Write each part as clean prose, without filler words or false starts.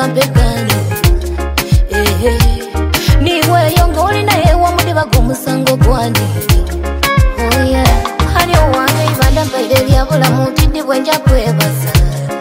mabegani. Niwe yongoli na yewa mudiba gumusango gwani. Oh yeah, hani owange ibanda mbaire lyabula mutidi bwenja kwebasa.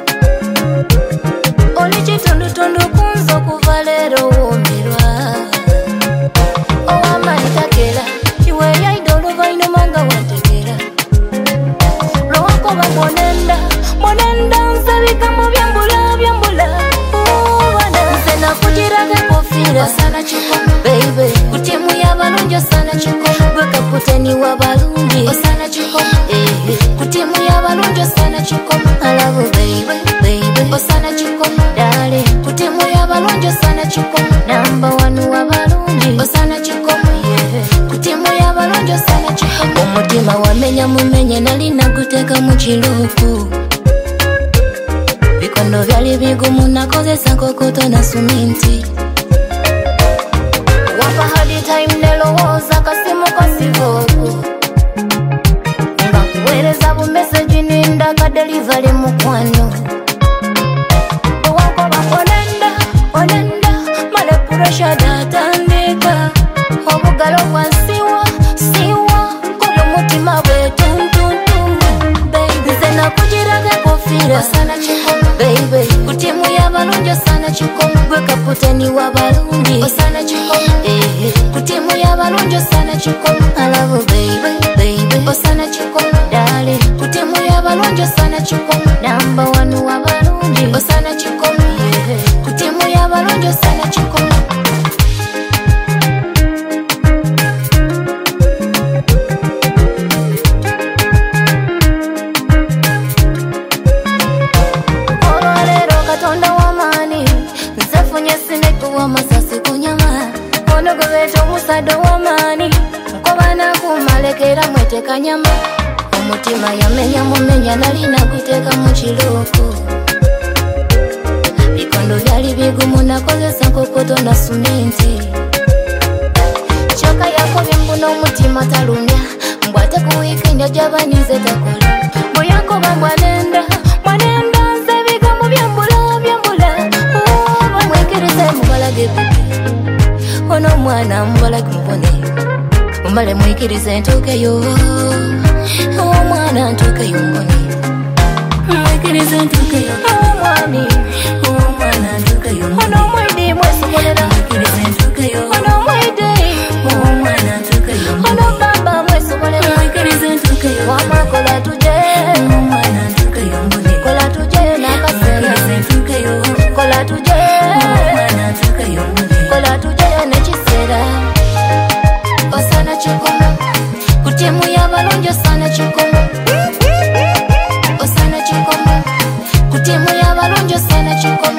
Oli kitundu tundu kunzo kuva leero wumirwa. Owamani takera, iwe yaida oluvainuma nga wantegera. Lwakoba monenda nsabika mu byambula byambula. Nze nakugiraga kofira osana kikomo baby. Ku timu y'abalungi osana kikomo. Gwe kaputeni w'abalungi osana kikomo. Ku timu y'abalungi osana kikomo. I love you baby osana kikomo dale. Ku timu y'abalungi osana kikomo. Number one w'abalungi osana kikomo. Ku timu y'abalungi osana kikomo. Omutima wamenya mumenye nali naguteeka mu kiruuku. Bikondo byali bigumu nakozesa kokoto na suminti. Wapa hadi time nelowooza kasimu kasibooko. Nga kuweereza bumeseji ninda kadelivari mukwano. Owakoba onenda male puresha datandika. Obugalo bwansiwa kobe mutima bwetuntuntu. Baby nze nakugiraga kofira osana kikomo baby. Ku timu y'abalungi osana kikomo. Gwe kaputeni w'abalungi osana kikomo. Ku timu y'abalungi osana kikomo. I love you baby osana kikomo dale. Ku timu y'abalungi osana kikomo. Number one w'abalungi osana kikomo. Ku timu y'abalungi osana kikomo. Katonda w'amaanyi nzefunye sineku w'amasasi ku nyama. Ono gwe beeta omusado w'amaanyi nkoba nakumalekera mweteka nyama. Omutima yamenya mumenya nali naguteeka mu kiruuku. Bikondo byali bigumu nakozesa kokoto na suminti. Kyokka yakobye mbuna omutima talumya. Mbwate ku weekend ajabanize takola. Bwe yankoba mwanenda nzebika mu byambula. Mwekirize mubalage bibi. Ono omwana mubalage mubone. Mumale mwikirize ntuukeyo. Omwana ntuukeyo mbone. Mwikirize ntuukeyo. Omwana ntuukeyo mbone. Ono mwidi mwesobolera. Mwikirize ntuukeyo. Ono mwidi. Omwana ntuukeyo mbone. Ono baba mwesobolera. Mwikirize ntuukeyo. Wamakola tuje. Omwana ntuukeyo mbone. Kola tuje nakasera. Mwikirize ntuukeyo. Kola tuje. Omwana ntuukeyo mbone. Kola tuje nekisera. Osana kikomo. Ku timu y'abalungi osana kikomo. Osana kikomo. Ku timu y'abalungi osana kikomo.